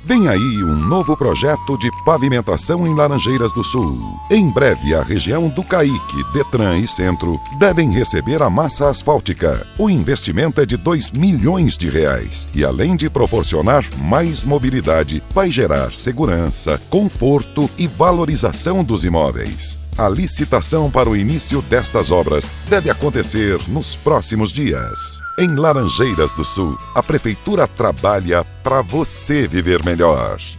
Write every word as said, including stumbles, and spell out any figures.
Vem aí um novo projeto de pavimentação em Laranjeiras do Sul. Em breve, a região do Caique, Detran e Centro devem receber a massa asfáltica. O investimento é de dois milhões de reais e, além de proporcionar mais mobilidade, vai gerar segurança, conforto e valorização dos imóveis. A licitação para o início destas obras deve acontecer nos próximos dias. Em Laranjeiras do Sul, a Prefeitura trabalha para você viver melhor.